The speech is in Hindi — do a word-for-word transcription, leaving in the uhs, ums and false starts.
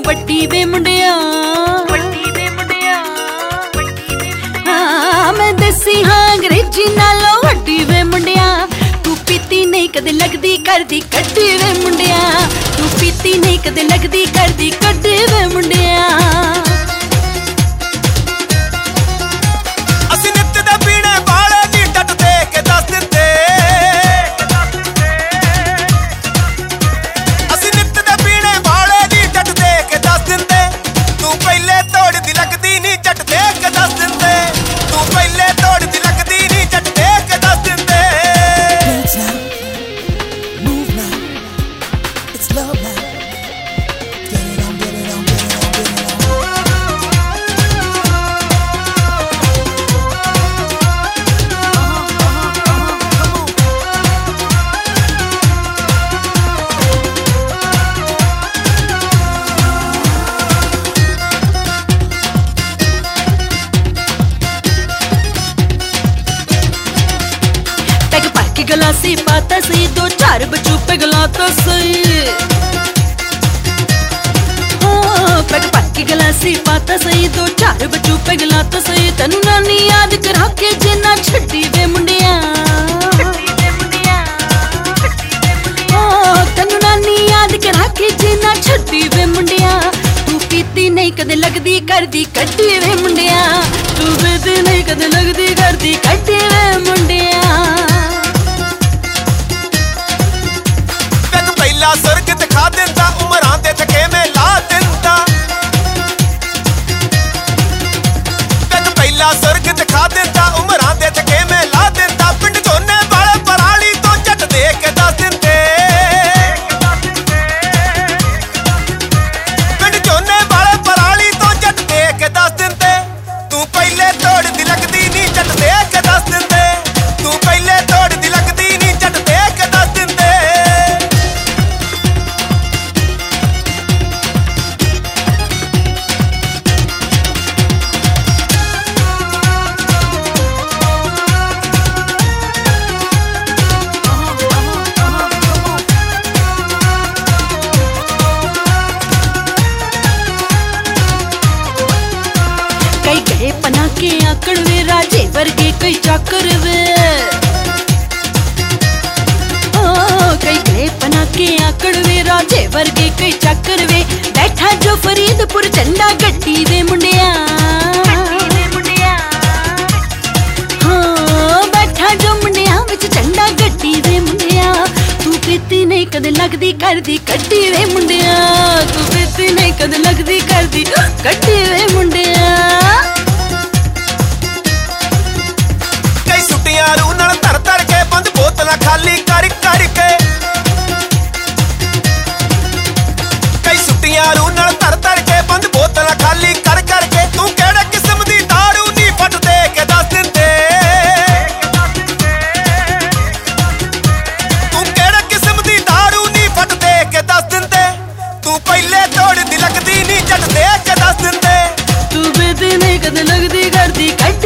ਵੱਡੀ ਵੇ ਮੁੰਡਿਆ ਵੱਡੀ ਵੇ ਮੁੰਡਿਆ ਹਾਂ ਮੈਂ ਦੇਸੀ ਹਾਂ ਅੰਗਰੇਜ਼ੀ ਨਾਲੋਂ ਵੱਡੀ ਵੇ ਮੁੰਡਿਆ ਤੂੰ ਪੀਤੀ ਨਹੀਂ ਕਦੇ ਲੱਗਦੀ ਕਰਦੀ ਕੱਢੀ ਵੇ ਮੁੰਡਿਆ ਤੂੰ ਪੀਤੀ ਨਹੀਂ ਕਦੇ ਲੱਗਦੀ ਕਰਦੀ ਕੱਢੀ ਵੇ ਮੁੰਡਿਆ गलासी पाता सही दो चार बच्चों पे गलाता सही पैग पक के गलासी पाता सही दो चार बच्चों पे गलाता सही तनु नानी याद करा के जिन्ना छड्डी वे मुंडिया तनु नानी याद करा के जिन्ना छड्डी वे मुंडिया तू पीती नहीं कदे लगदी करदी कड्डी वे मुंडिया तू पीती नहीं कदे लगदी करदी कड्डी वे मुंडिया सुर्ग दिखा दिंदा उमरां दे थकेमे ला दिंदा तक पहला सुर्ग दिखा दिंदा उमरां दे थकेमे ला दिंदा पिंड जोने वाले पराली तो झट दे के दस दिंदे पिंड जोने वाले पराली तो झट दे के दस दिंदे तू पहले तोड़ दी लगदी नी झट दे के दस दिंदे तू पहले तोड़ दी लगदी नी झट दे के दस दिंदे कई गए पना के आकड़ वे राजे वर्गे कई चाकर वे कई गए पना के आकड़ वे राजे वर्गे कई चाकर वे बैठा जो फरीदपुर झंडा गड्डी वे मुंडिया हाँ बैठा जो मुंडिया विच झंडा गड्डी वे मुंडिया तू पीती नहीं कदे लगदी करदी कड्डी वे मुंडिया तू पीती नहीं कदे लगदी करदी कड्डी वे मुंडिया रू नाल धर धर के बंद बोतल खाली कर कर के कई सुट्टियां रू नाल धर धर के बंद बोतल खाली कर कर के तू केड़े किस्म दी दारू नी फट दे के दस दिंदे तू केड़े किस्म दी दारू नी फट दे के दस दिंदे तू पहले तोड़ दी लगदी नी झट दे के दस दिंदे तू बेदी नहीं कदे लगदी करदी